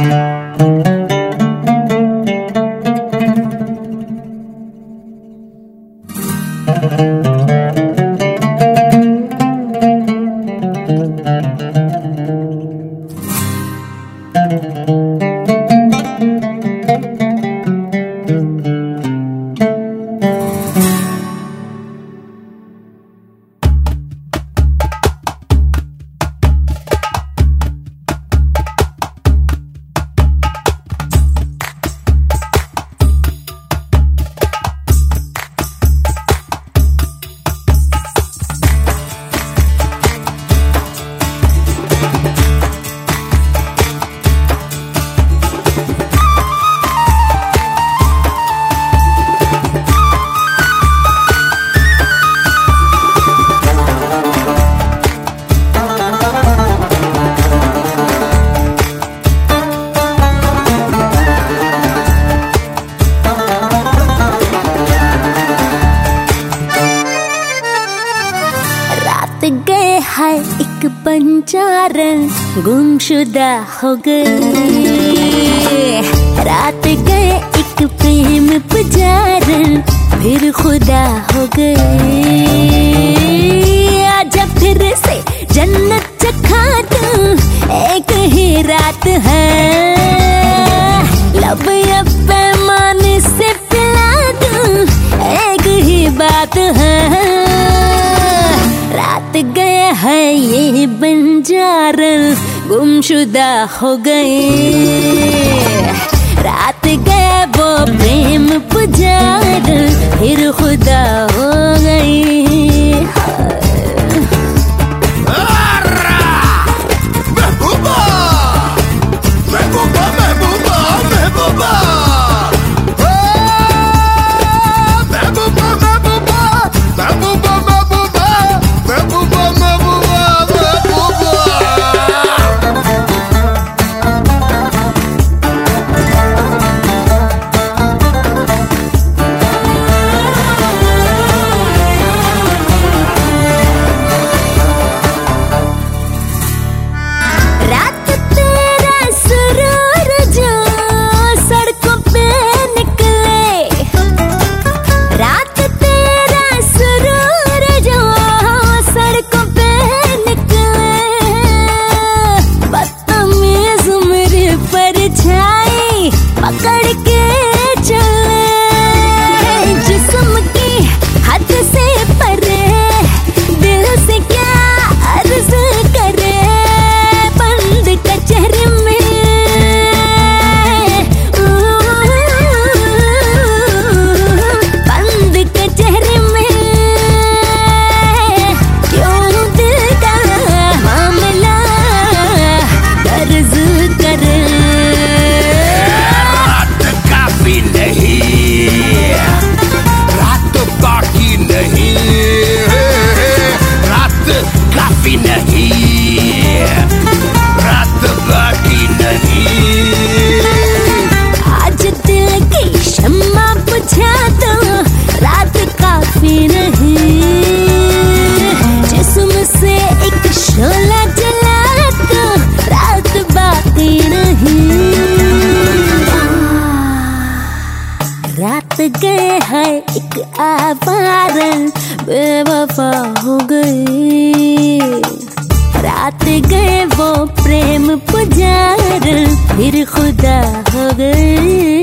गए है एक बंजारन गुमशुदा हो गए। रात गए एक प्रेम पुजारन फिर खुदा हो गए। आजा फिर से जन्नत चखा दूं, एक ही रात है। लब या पैमाने से पिला दूं, एक ही बात है। रात गए है ये बंजारन गुमशुदा हो गए। रात गए वो प्रेम पुजारन फिर खुदा हो गई। पकड़ के चले जिस्म की हद से परे, दिल से क्या अर्ज करे। बंद कचहरी में बंद कचहरी में क्यों दिल का मामला दर्ज करे। रात बाकी नहीं, रात काफी नहीं, रात बाकी नहीं। आज दिल की शम्मा बुझा दो, रात काफी नहीं। जिस्म से एक शोला जला दो, रात बाकी नहीं। रात गए है एक आवारन बेवफा हो गई। रात गए वो प्रेम पुजारन फिर खुदा हो गई।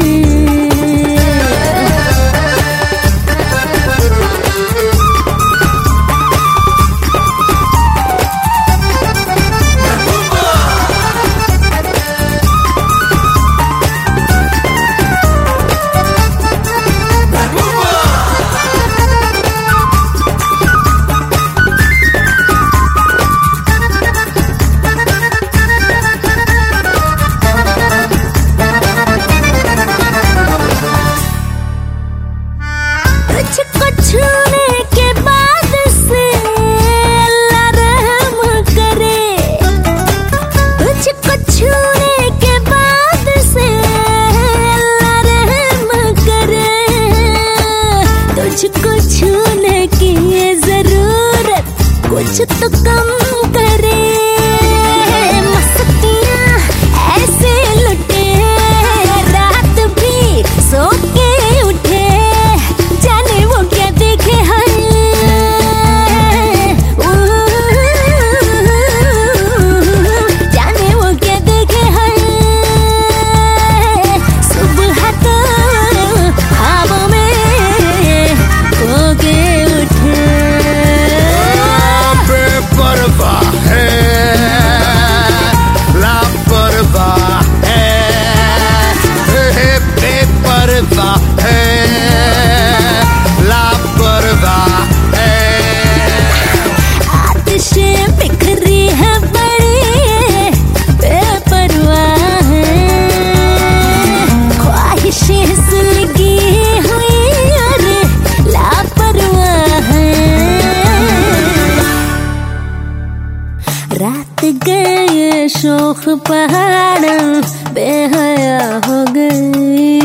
पहाड़ बेहया हो गई।